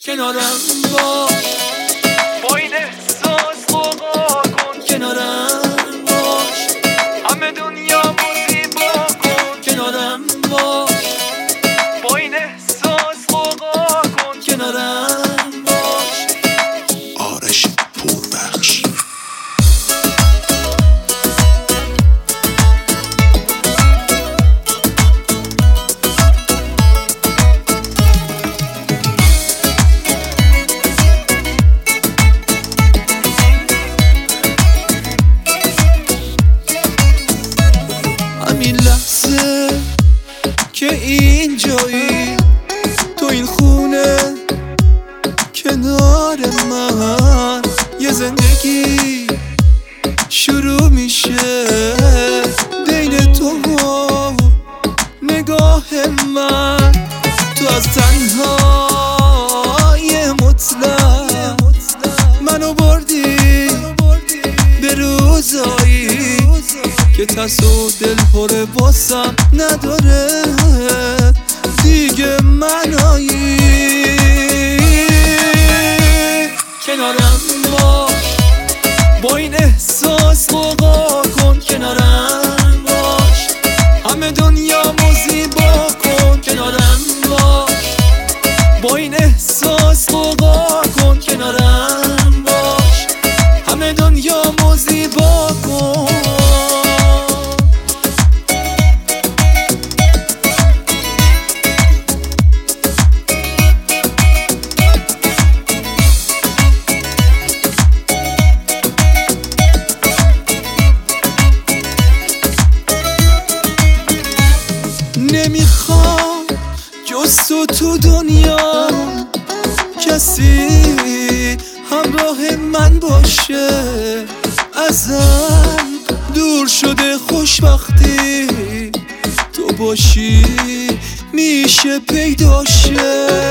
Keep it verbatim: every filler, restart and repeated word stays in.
کنارم باش، با این احساس قوقا کن. کنارم باش، همه دنیا زیبا کن. کنارم باش، با این احساس قوقا کن. کنارم باش. آرش پوربخش. همین لحظه که اینجایی تو این خونه کنار من، یه زندگی شروع میشه بین تو و نگاه من. تو از تنهای مطلق منو بردی به روزایی که ترس و دل پر باسم نداره دیگه منایی. کنارم باش، با این احساس قوقا کن. کنارم باش، همه دنیا زیبا کن. کنارم باش، با این احساس قوقا کن. کنارم باش، همه دنیا زیبا کن. نمیخوام جز تو تو دنیا کسی همراه من باشه. ازم دور شده خوشبختی، تو باشی میشه پیداشه.